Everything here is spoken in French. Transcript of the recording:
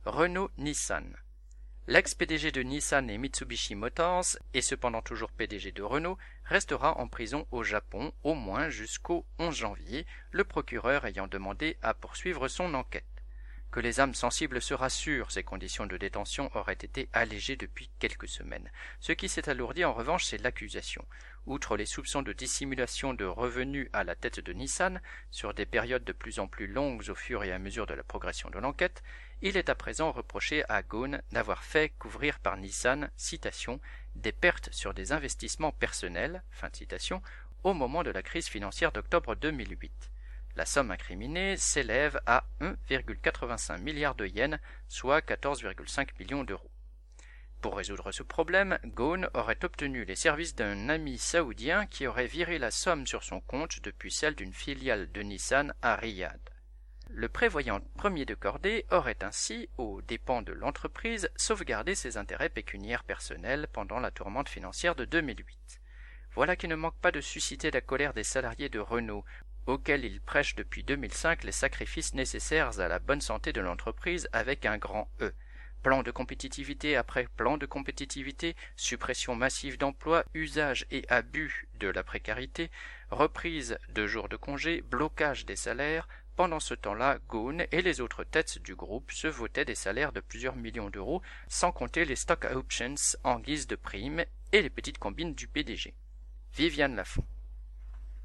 Renault-Nissan. L'ex-PDG de Nissan et Mitsubishi Motors, et cependant toujours PDG de Renault, restera en prison au Japon au moins jusqu'au 11 janvier, le procureur ayant demandé à poursuivre son enquête. Que les âmes sensibles se rassurent, ces conditions de détention auraient été allégées depuis quelques semaines. Ce qui s'est alourdi en revanche, c'est l'accusation. Outre les soupçons de dissimulation de revenus à la tête de Nissan, sur des périodes de plus en plus longues au fur et à mesure de la progression de l'enquête, il est à présent reproché à Ghosn d'avoir fait couvrir par Nissan, citation, des pertes sur des investissements personnels, fin de citation, au moment de la crise financière d'octobre 2008. La somme incriminée s'élève à 1,85 milliard de yens, soit 14,5 millions d'euros. Pour résoudre ce problème, Ghosn aurait obtenu les services d'un ami saoudien qui aurait viré la somme sur son compte depuis celle d'une filiale de Nissan à Riyad. Le prévoyant premier de cordée aurait ainsi, aux dépens de l'entreprise, sauvegardé ses intérêts pécuniaires personnels pendant la tourmente financière de 2008. Voilà qui ne manque pas de susciter la colère des salariés de Renault, auxquels il prêche depuis 2005 les sacrifices nécessaires à la bonne santé de l'entreprise avec un grand E. Plan de compétitivité après plan de compétitivité, suppression massive d'emplois, usage et abus de la précarité, reprise de jours de congé, blocage des salaires. Pendant ce temps-là, Ghosn et les autres têtes du groupe se votaient des salaires de plusieurs millions d'euros, sans compter les stock options en guise de prime et les petites combines du PDG. Viviane Lafont.